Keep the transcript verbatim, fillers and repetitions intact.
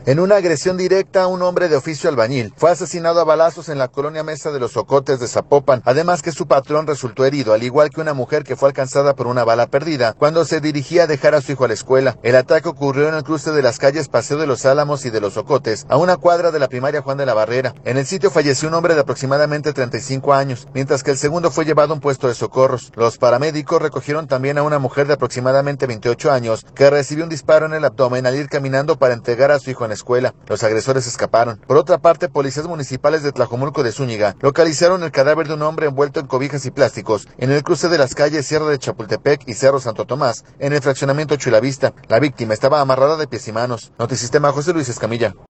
En una agresión directa, un hombre de oficio albañil fue asesinado a balazos en la colonia Mesa de los Ocotes de Zapopan, además que su patrón resultó herido, al igual que una mujer que fue alcanzada por una bala perdida cuando se dirigía a dejar a su hijo a la escuela. El ataque ocurrió en el cruce de las calles Paseo de los Álamos y de los Ocotes, a una cuadra de la primaria Juan de la Barrera. En el sitio falleció un hombre de aproximadamente treinta y cinco años, mientras que el segundo fue llevado a un puesto de socorros. Los paramédicos recogieron también a una mujer de aproximadamente veintiocho años que recibió un disparo en el abdomen al ir caminando para entregar a su hijo en la escuela. Los agresores escaparon. Por otra parte, policías municipales de Tlajomulco de Zúñiga localizaron el cadáver de un hombre envuelto en cobijas y plásticos en el cruce de las calles Sierra de Chapultepec y Cerro Santo Tomás, en el fraccionamiento Chulavista. La víctima estaba amarrada de pies y manos. Notisistema, José Luis Escamilla.